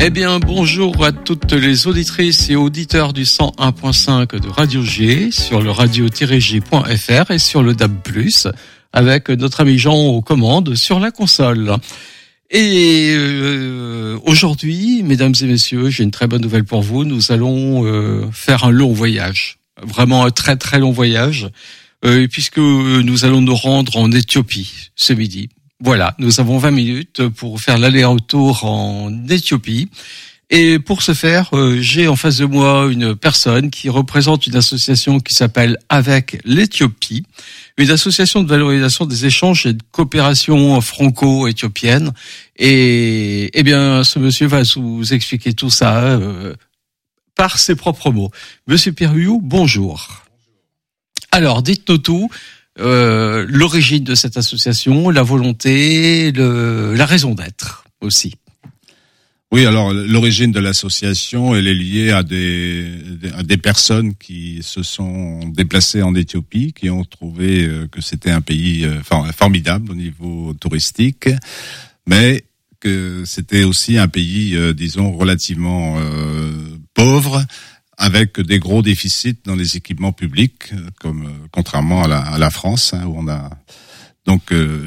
Eh bien, bonjour à toutes les auditrices et auditeurs du 101.5 de Radio G, sur le radio-g.fr et sur le DAB+, avec notre ami Jean aux commandes sur la console. Et aujourd'hui, mesdames et messieurs, j'ai une très bonne nouvelle pour vous. Nous allons faire un long voyage, vraiment un très très long voyage, puisque nous allons nous rendre en Éthiopie ce midi. Voilà, nous avons 20 minutes pour faire l'aller-retour en Éthiopie. Et pour ce faire, j'ai en face de moi une personne qui représente une association qui s'appelle Avec l'Éthiopie, une association de valorisation des échanges et de coopération franco-éthiopienne. Et eh bien, ce monsieur va vous expliquer tout ça par ses propres mots. Monsieur Pierriou, bonjour. Alors, dites-nous tout. L'origine de cette association, la volonté, la raison d'être aussi. Oui, alors l'origine de l'association, elle est liée à des personnes qui se sont déplacées en Éthiopie, qui ont trouvé que c'était un pays formidable au niveau touristique, mais que c'était aussi un pays, disons, relativement pauvre, avec des gros déficits dans les équipements publics, comme contrairement à la France, où on a donc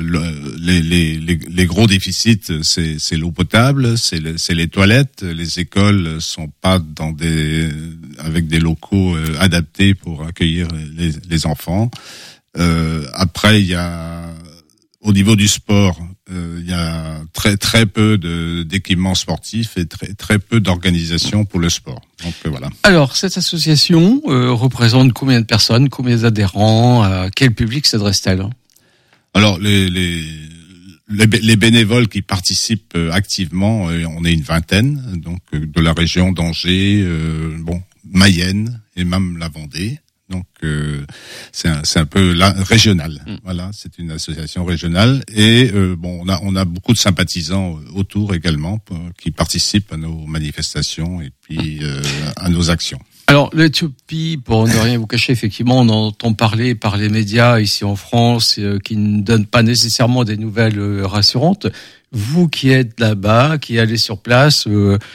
les gros déficits, c'est l'eau potable, c'est les toilettes, les écoles sont pas avec des locaux adaptés pour accueillir les enfants. Après, il y a au niveau du sport, il y a très peu d'équipements sportifs et très peu d'organisation pour le sport. Donc voilà. Alors cette association représente combien de personnes, combien d'adhérents, à quel public s'adresse-t-elle ? Alors les bénévoles qui participent activement, on est une vingtaine, donc de la région d'Angers, Mayenne et même la Vendée. Donc c'est un peu régional. Voilà, c'est une association régionale et on a beaucoup de sympathisants autour également qui participent à nos manifestations et puis à nos actions. Alors l'Éthiopie, pour ne rien vous cacher, effectivement, on entend parler par les médias ici en France qui ne donnent pas nécessairement des nouvelles rassurantes. Vous qui êtes là-bas, qui allez sur place,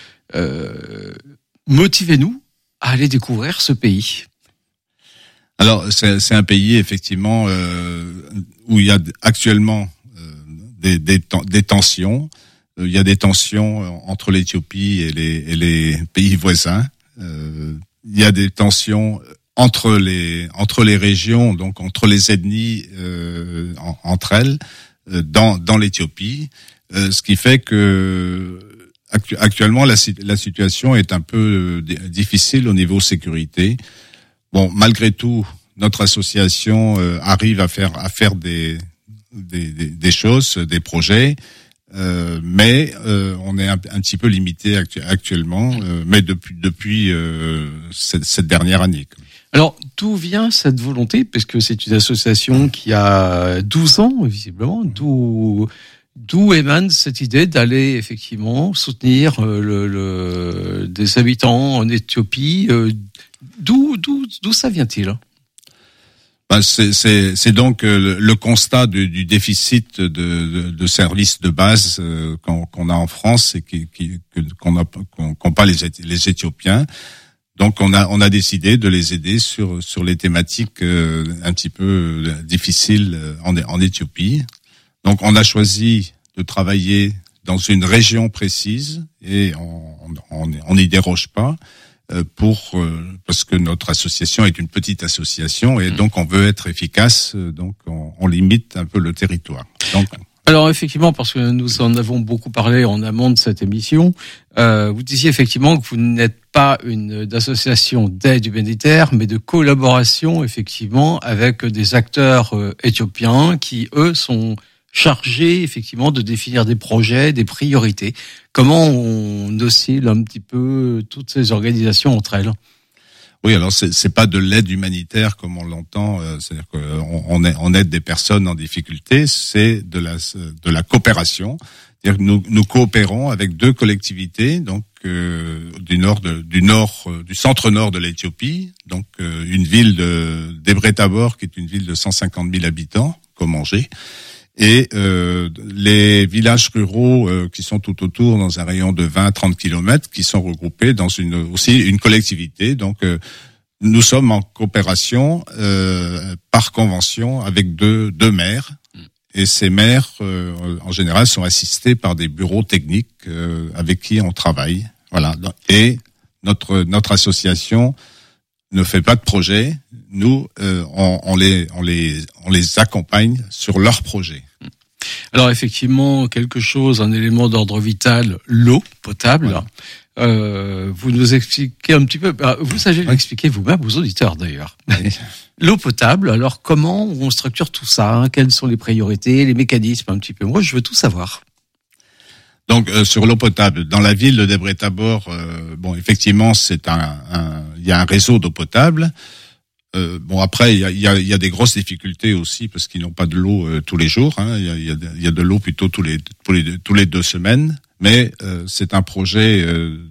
motivez-nous à aller découvrir ce pays. Alors c'est un pays effectivement où il y a actuellement des tensions. Il y a des tensions entre l'Éthiopie et les pays voisins. Il y a des tensions entre les régions, donc entre les ethnies entre elles dans l'Éthiopie, ce qui fait que actuellement la situation est un peu difficile au niveau sécurité. Bon, malgré tout, notre association arrive à faire des choses, des projets, mais on est un petit peu limité actuellement, mais depuis cette dernière année. Alors, d'où vient cette volonté ? Parce que c'est une association qui a 12 ans, visiblement. D'où émane cette idée d'aller effectivement soutenir des habitants en Éthiopie ? D'où ça vient-il ? C'est donc le constat du déficit de services de base qu'on a en France et qu'ont pas les Éthiopiens. Donc on a décidé de les aider sur les thématiques un petit peu difficiles en Éthiopie. Donc on a choisi de travailler dans une région précise et on n'y déroge pas. Parce que notre association est une petite association et donc on veut être efficace, donc on limite un peu le territoire. Donc, alors effectivement, parce que nous en avons beaucoup parlé en amont de cette émission, vous disiez effectivement que vous n'êtes pas une association d'aide humanitaire, mais de collaboration effectivement avec des acteurs éthiopiens qui eux sont chargés effectivement de définir des projets, des priorités. Comment on oscille un petit peu toutes ces organisations entre elles ? Oui, alors c'est pas de l'aide humanitaire comme on l'entend, c'est-à-dire qu'on aide des personnes en difficulté, c'est de la coopération. C'est-à-dire que nous coopérons avec deux collectivités, donc du centre-nord de l'Éthiopie, donc une ville d'Ebre Tabor qui est une ville de 150 000 habitants, comme Angers. Et les villages ruraux qui sont tout autour dans un rayon de 20-30 kilomètres, qui sont regroupés dans une collectivité. Donc nous sommes en coopération par convention avec deux maires. Et ces maires, en général, sont assistés par des bureaux techniques avec qui on travaille. Voilà. Et notre association ne fait pas de projet. Nous, on les accompagne sur leurs projets. Alors effectivement, un élément d'ordre vital, l'eau potable. Ouais. Vous nous expliquez un petit peu, vous savez l'expliquer vous-même aux auditeurs d'ailleurs. Oui. L'eau potable, alors comment on structure tout ça, hein? Quelles sont les priorités, les mécanismes un petit peu? Moi, je veux tout savoir. Donc sur l'eau potable, dans la ville de Debre-Tabor, effectivement, il y a un réseau d'eau potable. Après, il y a des grosses difficultés aussi parce qu'ils n'ont pas de l'eau tous les jours. Hein. Il y a de l'eau plutôt tous les 2 semaines. Mais c'est un projet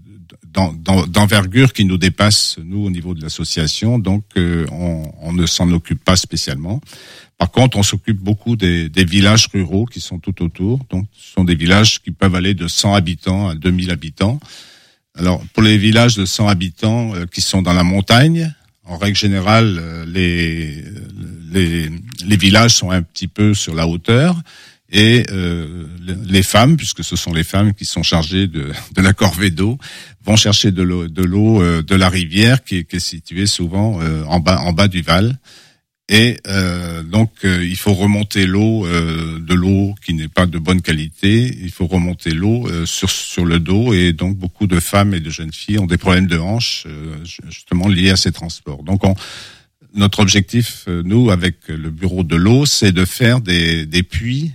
d'envergure qui nous dépasse nous au niveau de l'association. Donc on ne s'en occupe pas spécialement. Par contre, on s'occupe beaucoup des villages ruraux qui sont tout autour. Donc, ce sont des villages qui peuvent aller de 100 habitants à 2000 habitants. Alors, pour les villages de 100 habitants qui sont dans la montagne, en règle générale, les villages sont un petit peu sur la hauteur et les femmes, puisque ce sont les femmes qui sont chargées de la corvée d'eau, vont chercher de l'eau de la rivière qui est située souvent en bas du Val. Et donc il faut remonter de l'eau qui n'est pas de bonne qualité. Il faut remonter l'eau sur le dos, et donc beaucoup de femmes et de jeunes filles ont des problèmes de hanches justement liés à ces transports. Donc notre objectif, nous, avec le bureau de l'eau, c'est de faire des puits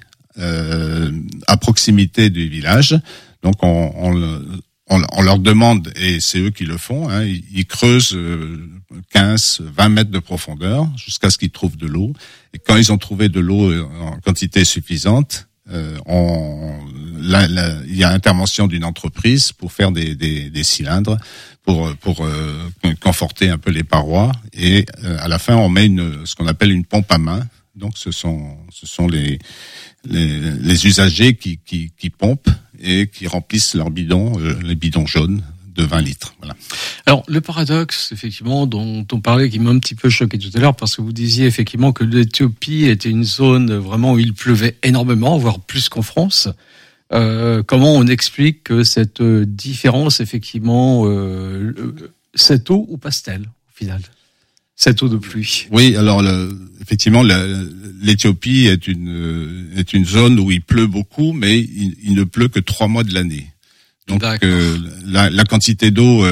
à proximité du village. Donc on leur demande, et c'est eux qui le font, hein, ils creusent 15-20 mètres de profondeur jusqu'à ce qu'ils trouvent de l'eau. Et quand ils ont trouvé de l'eau en quantité suffisante, il y a intervention d'une entreprise pour faire des cylindres pour conforter un peu les parois. Et à la fin, on met ce qu'on appelle une pompe à main. Donc ce sont les usagers qui pompent et qui remplissent leurs bidons, les bidons jaunes de 20 litres. Voilà. Alors, le paradoxe, effectivement, dont on parlait, qui m'a un petit peu choqué tout à l'heure, parce que vous disiez effectivement que l'Éthiopie était une zone vraiment où il pleuvait énormément, voire plus qu'en France. Comment on explique que cette différence, effectivement, cette eau ou pas-elle, au final? Cette eau de pluie. Oui, alors effectivement, l'Éthiopie est une zone où il pleut beaucoup, mais il ne pleut que 3 mois de l'année. Donc la quantité d'eau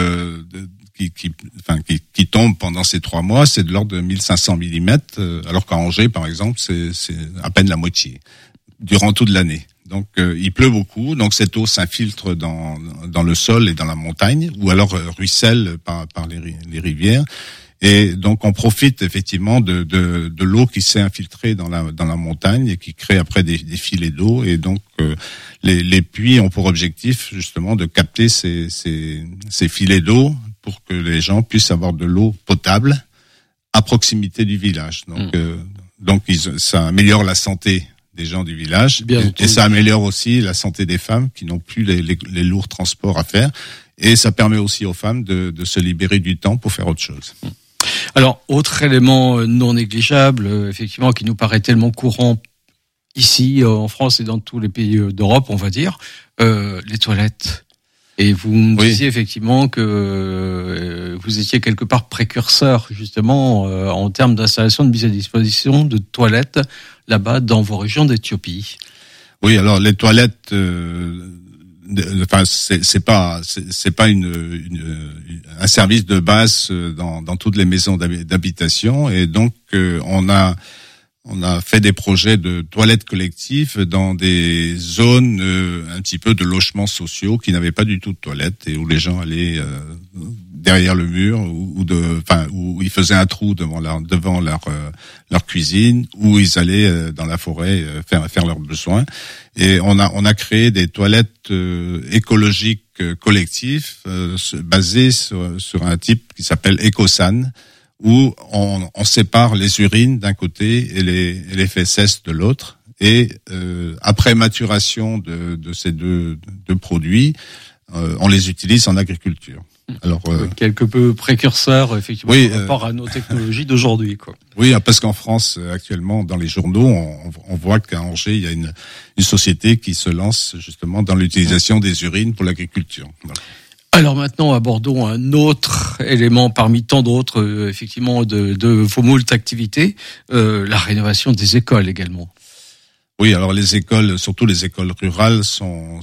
qui tombe pendant ces 3 mois, c'est de l'ordre de 1500 mm, alors qu'à Angers, par exemple, c'est à peine la moitié durant toute l'année. Donc il pleut beaucoup, donc cette eau s'infiltre dans le sol et dans la montagne, ou alors ruisselle par les rivières. Et donc on profite effectivement de l'eau qui s'est infiltrée dans la montagne et qui crée après des filets d'eau. Et donc les puits ont pour objectif justement de capter ces filets d'eau pour que les gens puissent avoir de l'eau potable à proximité du village. Donc ça améliore la santé des gens du village, et ça améliore aussi la santé des femmes qui n'ont plus les lourds transports à faire. Et ça permet aussi aux femmes de se libérer du temps pour faire autre chose. Alors, autre élément non négligeable, effectivement, qui nous paraît tellement courant ici, en France et dans tous les pays d'Europe, on va dire, les toilettes. Et vous me disiez effectivement que vous étiez quelque part précurseur, justement, en termes d'installation, de mise à disposition de toilettes là-bas dans vos régions d'Éthiopie. Oui, alors les toilettes... Enfin, c'est pas un service de base dans toutes les maisons d'habitation, et donc on a fait des projets de toilettes collectives dans des zones un petit peu de logements sociaux qui n'avaient pas du tout de toilettes et où les gens allaient derrière le mur où ils faisaient un trou devant leur cuisine, où ils allaient dans la forêt faire leurs besoins. Et on a créé des toilettes écologiques collectives basées sur un type qui s'appelle Ecosan, où on sépare les urines d'un côté et les fesses de l'autre, et après maturation de ces deux produits, on les utilise en agriculture. Alors quelque peu précurseur effectivement par rapport à nos technologies d'aujourd'hui, quoi. Oui, parce qu'en France actuellement dans les journaux on voit qu'à Angers il y a une société qui se lance justement dans l'utilisation des urines pour l'agriculture. Voilà. Alors maintenant abordons un autre élément parmi tant d'autres effectivement de vos moult activités, la rénovation des écoles également. Oui, alors les écoles, surtout les écoles rurales, sont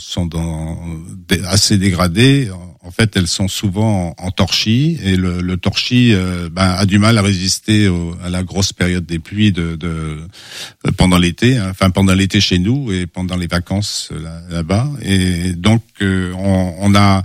assez dégradées. En fait, elles sont souvent en torchis, et le torchis a du mal à résister à la grosse période des pluies pendant l'été, enfin pendant l'été chez nous et pendant les vacances là-bas. Et donc on a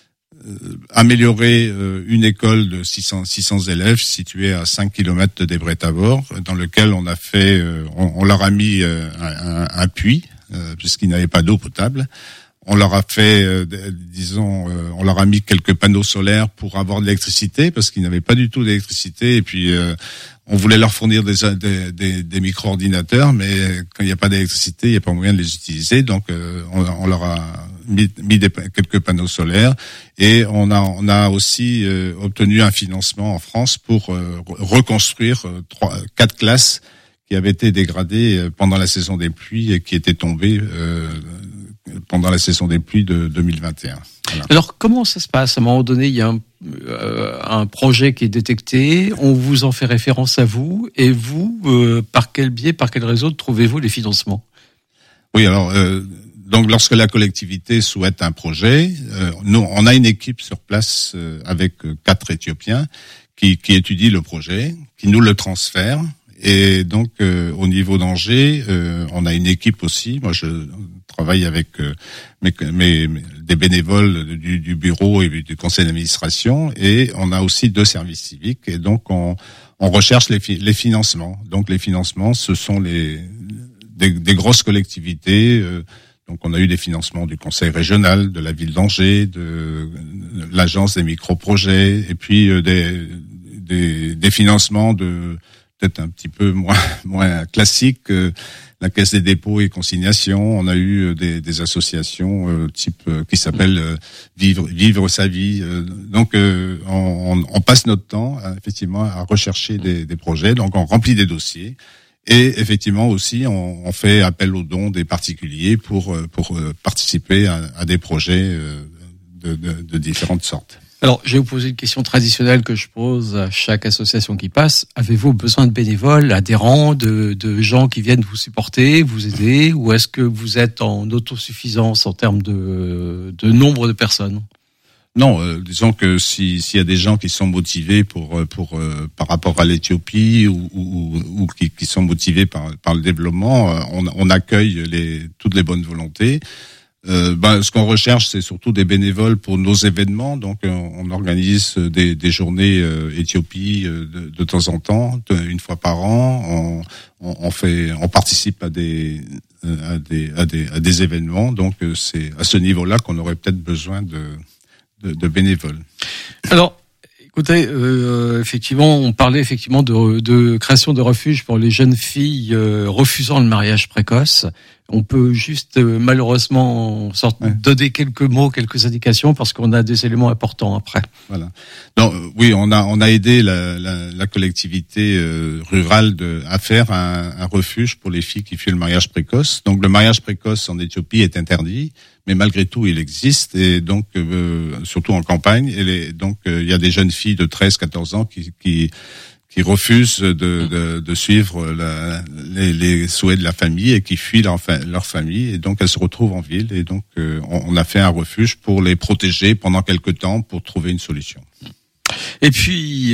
amélioré une école de 600 élèves située à 5 km de Debray-Tavor, dans lequel on a fait, on leur a mis un puits puisqu'ils n'avaient pas d'eau potable. On leur a fait, on leur a mis quelques panneaux solaires pour avoir de l'électricité parce qu'ils n'avaient pas du tout d'électricité. Et puis on voulait leur fournir des micro-ordinateurs, mais quand il n'y a pas d'électricité, il n'y a pas moyen de les utiliser. Donc on leur a mis quelques panneaux solaires, et on a aussi obtenu un financement en France pour reconstruire 4 classes qui avaient été dégradées pendant la saison des pluies et qui étaient tombées pendant la saison des pluies de 2021. Voilà. Alors comment ça se passe? À un moment donné, il y a un projet qui est détecté, on vous en fait référence à vous, et vous, par quel biais, par quel réseau trouvez-vous les financements? Oui, alors donc lorsque la collectivité souhaite un projet, nous on a une équipe sur place avec 4 Éthiopiens qui étudie le projet, qui nous le transfère. Et donc au niveau d'Angers, on a une équipe aussi. Moi je travaille avec des bénévoles du bureau et du conseil d'administration, et on a aussi 2 services civiques, et donc on recherche les financements. Donc les financements, ce sont des grosses collectivités. Donc on a eu des financements du conseil régional, de la ville d'Angers, de l'agence des micro-projets, et puis des financements de peut-être un petit peu moins classiques, la Caisse des dépôts et consignations. On a eu des associations type qui s'appellent Vivre sa vie. Donc on passe notre temps effectivement à rechercher des projets. Donc on remplit des dossiers. Et effectivement aussi, on fait appel aux dons des particuliers pour participer à des projets de différentes sortes. Alors, je vais vous poser une question traditionnelle que je pose à chaque association qui passe. Avez-vous besoin de bénévoles, adhérents, de gens qui viennent vous supporter, vous aider, ou est-ce que vous êtes en autosuffisance en termes de nombre de personnes? Non, disons que s'il y a des gens qui sont motivés par rapport à l'Éthiopie ou qui sont motivés par le développement, on accueille toutes les bonnes volontés. Ce qu'on recherche, c'est surtout des bénévoles pour nos événements. Donc, on organise des journées Éthiopie de temps en temps, une fois par an. On participe à des événements. Donc, c'est à ce niveau-là qu'on aurait peut-être besoin de bénévoles. Alors, écoutez, effectivement, on parlait effectivement de création de refuges pour les jeunes filles refusant le mariage précoce. On peut juste malheureusement donner quelques mots, quelques indications, parce qu'on a des éléments importants après. Voilà. Donc oui, on a aidé la collectivité rurale à faire un refuge pour les filles qui fuient le mariage précoce. Donc le mariage précoce en Éthiopie est interdit, mais malgré tout il existe, et donc surtout en campagne. Et donc il y a des jeunes filles de 13-14 ans qui refusent de suivre les souhaits de la famille et qui fuient leur famille, et donc elles se retrouvent en ville, et donc on a fait un refuge pour les protéger pendant quelque temps pour trouver une solution. Et puis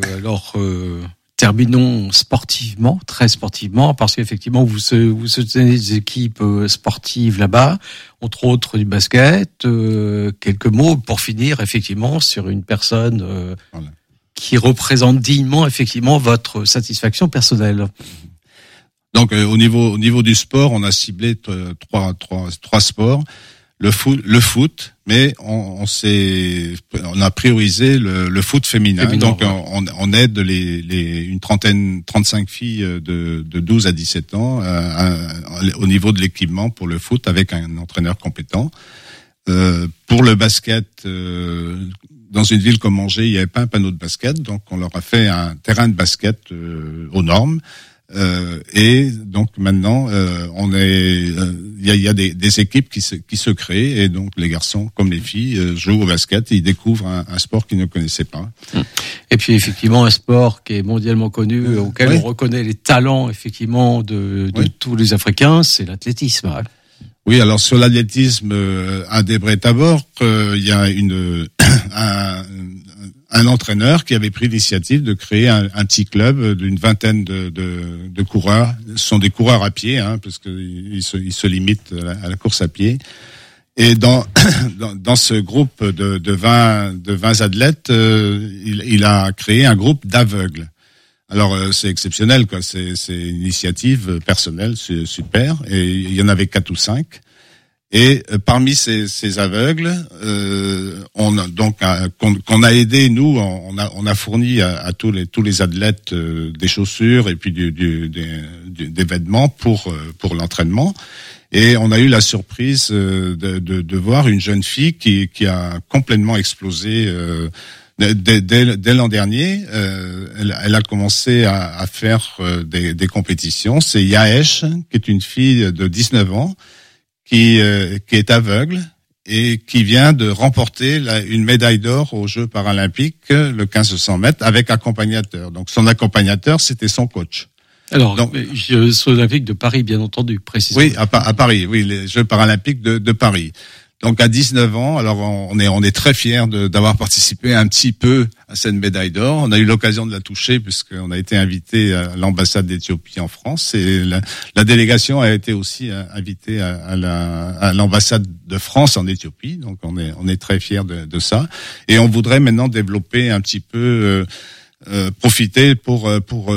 terminons sportivement, très sportivement, parce qu'effectivement vous soutenez des équipes sportives là-bas, entre autres du basket. Quelques mots pour finir effectivement sur une personne voilà, qui représente dignement effectivement votre satisfaction personnelle. Donc au niveau du sport, on a ciblé trois sports. le foot, mais on a priorisé le foot féminin. Donc on aide une 35 filles de 12 à 17 ans au niveau de l'équipement pour le foot avec un entraîneur compétent. Pour le basket, dans une ville comme Angers, il n'y avait pas un panneau de basket, donc on leur a fait un terrain de basket aux normes. Et donc maintenant, il y a des équipes qui se créent, et donc les garçons comme les filles jouent au basket et ils découvrent un sport qu'ils ne connaissaient pas. Et puis effectivement un sport qui est mondialement connu, auquel on reconnaît les talents effectivement de tous les Africains, c'est l'athlétisme. Oui, alors sur l'athlétisme, à Debré-Tabor, il y a un entraîneur qui avait pris l'initiative de créer un petit club d'une vingtaine de coureurs. Ce sont des coureurs à pied, parce qu'ils se limitent à la course à pied. Et dans ce groupe de 20 athlètes, il a créé un groupe d'aveugles. Alors c'est exceptionnel, quoi. C'est une initiative personnelle, c'est super. Et il y en avait 4 ou 5. Et parmi ces aveugles, qu'on a aidé, nous, on a fourni à tous les athlètes des chaussures et puis des vêtements pour l'entraînement. Et on a eu la surprise de voir une jeune fille qui a complètement explosé. Dès l'an dernier, elle a commencé à faire des compétitions. C'est Yaesh, qui est une fille de 19 ans, qui est aveugle et qui vient de remporter une médaille d'or aux Jeux paralympiques, le 1500 mètres, avec accompagnateur. Donc son accompagnateur, c'était son coach. Alors, Jeux olympiques de Paris, bien entendu, précisément. Oui, à Paris, oui, les Jeux paralympiques de Paris. Donc à 19 ans, alors on est très fiers d'avoir participé un petit peu à cette médaille d'or. On a eu l'occasion de la toucher puisqu'on a été invité à l'ambassade d'Éthiopie en France, et la délégation a été aussi invitée à l'ambassade de France en Éthiopie. Donc on est très fiers de ça, et on voudrait maintenant développer un petit peu profiter pour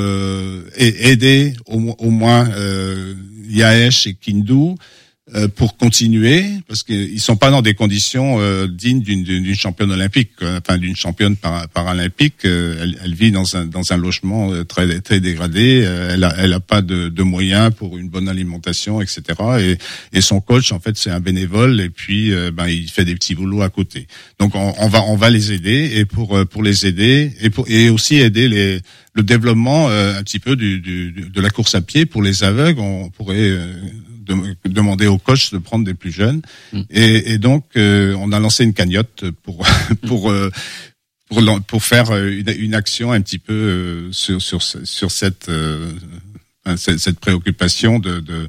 aider au moins Yaesh et Kindu pour continuer, parce qu'ils sont pas dans des conditions dignes d'une championne olympique, enfin d'une championne paralympique. Elle vit dans un logement très très dégradé. Elle a pas de moyens pour une bonne alimentation, etc. Et son coach, en fait, c'est un bénévole, et puis il fait des petits boulots à côté. Donc on va les aider, et pour les aider et aussi aider le développement un petit peu de la course à pied pour les aveugles. On pourrait demander au coach de prendre des plus jeunes, et donc on a lancé une cagnotte pour faire une action un petit peu sur cette préoccupation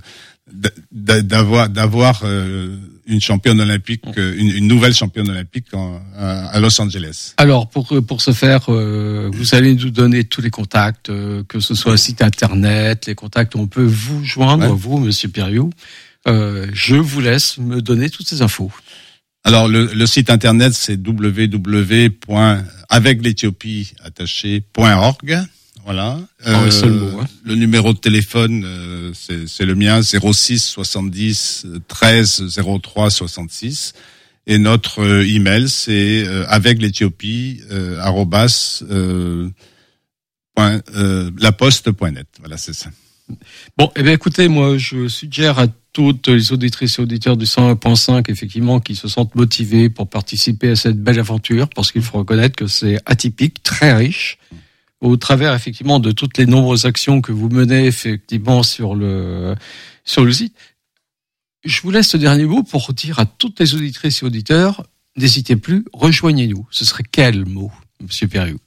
d'avoir une championne olympique, une nouvelle championne olympique à Los Angeles. Alors pour ce faire, vous allez nous donner tous les contacts, que ce soit site internet, les contacts où on peut vous joindre, vous, Monsieur Périou. Je vous laisse me donner toutes ces infos. Alors le site internet, c'est www.aveclethiopie.org. Voilà. Un seul mot. Le numéro de téléphone, c'est le mien, 06 70 13 03 66. Et notre email, c'est aveclethiopie @laposte.net. Voilà, c'est ça. Bon, eh bien, écoutez, moi, je suggère à toutes les auditrices et auditeurs du 101.5, effectivement, qui se sentent motivés pour participer à cette belle aventure, parce qu'il faut reconnaître que c'est atypique, très riche, au travers, effectivement, de toutes les nombreuses actions que vous menez, effectivement, sur le site. Je vous laisse ce dernier mot pour dire à toutes les auditrices et auditeurs, n'hésitez plus, rejoignez-nous. Ce serait quel mot, Monsieur Périou?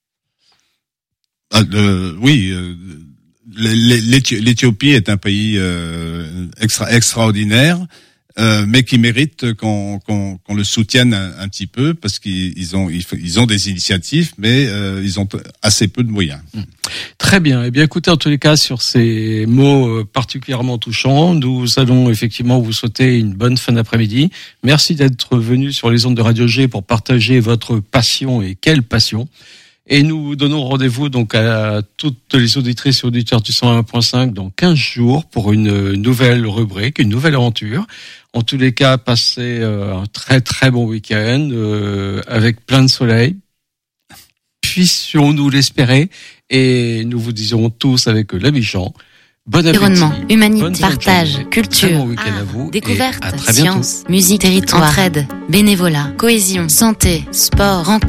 L'Éthiopie est un pays extraordinaire, mais qui mérite qu'on le soutienne un petit peu, parce qu'ils ont des initiatives, mais ils ont assez peu de moyens. Très bien. Eh bien, écoutez, en tous les cas, sur ces mots particulièrement touchants, nous allons effectivement vous souhaiter une bonne fin d'après-midi. Merci d'être venu sur les ondes de Radio G pour partager votre passion, et quelle passion. Et nous donnons rendez-vous donc à toutes les auditrices et auditeurs du 101.5 dans 15 jours pour une nouvelle rubrique, une nouvelle aventure. En tous les cas, passez un très très bon week-end avec plein de soleil. Puissions-nous l'espérer. Et nous vous disons tous avec l'ami Jean, bon appétit, environnement, humanité, partage, culture, bon à vous, découverte, à très bientôt. science, musique, territoire, entraide, bénévolat, cohésion, santé, sport, rencontre.